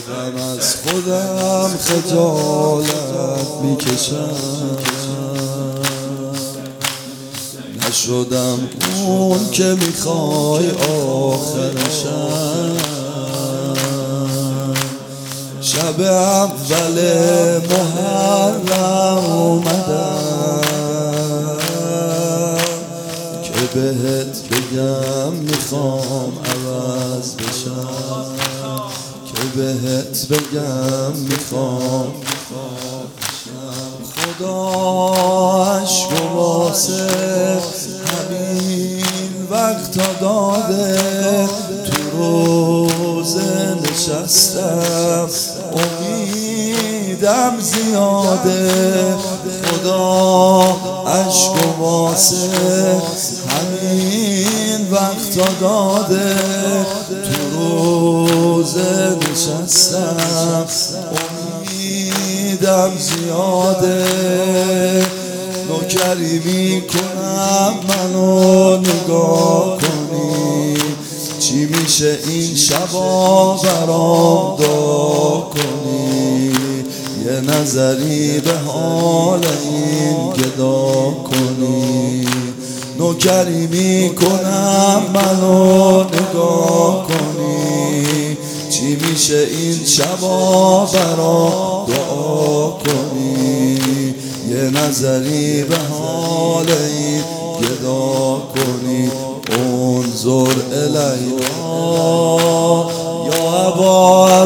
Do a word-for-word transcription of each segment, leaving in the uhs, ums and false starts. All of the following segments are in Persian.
غم از خودم خجالت میکشم، نشدم اون که میخوای آخرشم. شب اول محرم اومدم که بهت بگم میخوام عوض بشم، که بهت بگم میخوام خدا عشق و واسه همین وقتا داده. تو روزه نشستم امیدم زیاده، خدا عشق و واسه همین وقتا داده. تو روزه نشستم امیدم زیاده، نوکری میکنم منو نگاه کنی، چی میشه این شبا برام دعا کنی، یه نظری به حال این گدا کنی. نوکری میکنم منو نگاه کنی، چی میشه این شبا برام دعا کنی، یه نظری به حال این گدا کنی. انظر الینا یا ابا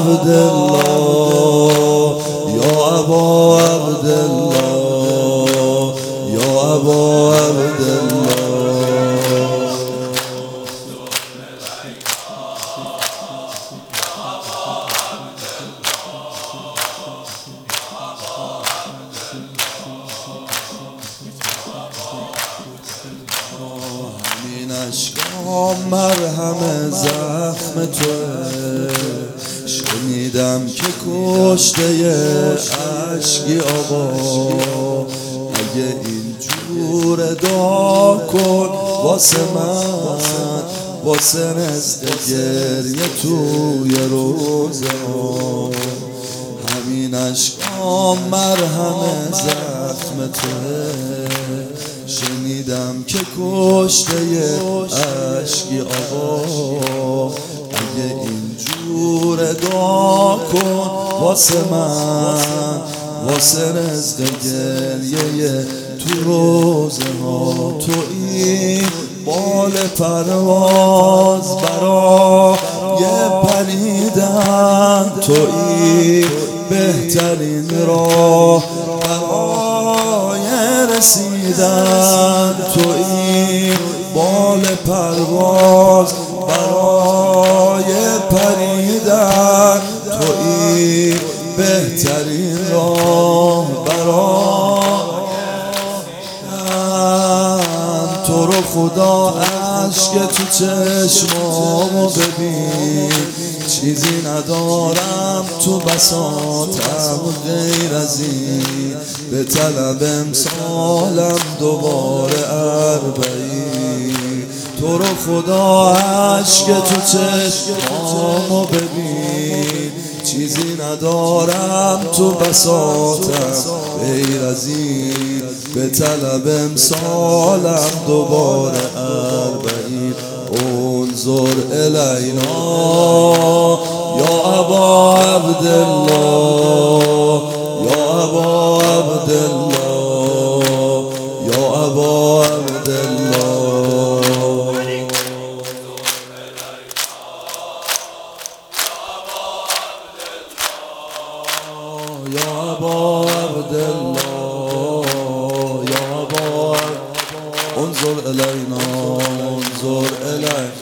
عبدالله، یا ابا عبدالله، یا ابا عبدالله. همین اشکام مرهم زخم توه، شنیدم که کشته عشقی آقا. اگه اینجور دعا کن واسه من، واسه رزق گریه توی روزه ها. همین اشکام مرهم زخم توه، شنیدم که کشته عشقی آقا. اگه اینجور دعا کن واسه من، واسه رزق گریه تو روزه ها. تو این بال پرواز برا یه پریدن، تو این بهترین راه برای رسیدن. تو این بال پرواز برای پریدن، تو این بهترین راه برای تو رو خدا عشق تو چشمامو ببین، چیزی ندارم تو بساطم غیر از این، به طلب امسالم دوباره اربعین. تو رو خدا عشق تو چشمامو ببین، چیزی ندارم تو بساطم غیر از این، به طلب امسالم دوباره اربعین. انظر الینا یا ابا عبدالله، یا ابا عبدالله، یا ابا عبدالله. یا ابا عبدالله، یا ابا انظر الینا، انظر الینا.